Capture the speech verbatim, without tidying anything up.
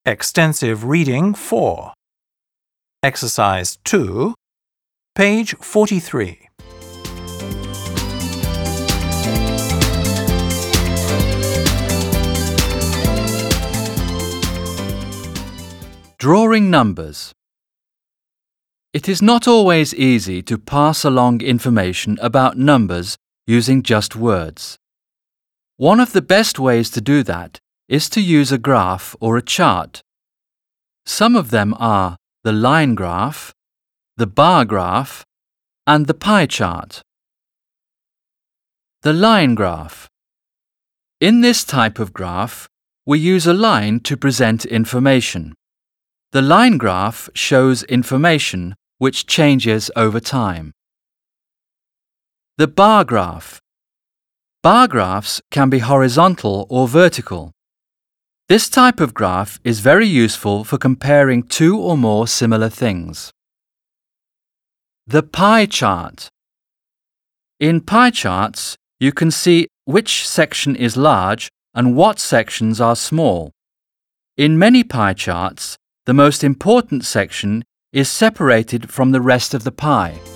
Extensive Reading four. Exercise two, page forty-three. Drawing numbers. It is not always easy to pass along information about numbers using just words. One of the best ways to do that is to use a graph or a chart. Some of them are the line graph, the bar graph, and the pie chart. The line graph. In this type of graph, we use a line to present information. The line graph shows information which changes over time. The bar graph. Bar graphs can be horizontal or vertical. This type of graph is very useful for comparing two or more similar things. The pie chart. In pie charts, you can see which section is large and what sections are small. In many pie charts, the most important section is separated from the rest of the pie.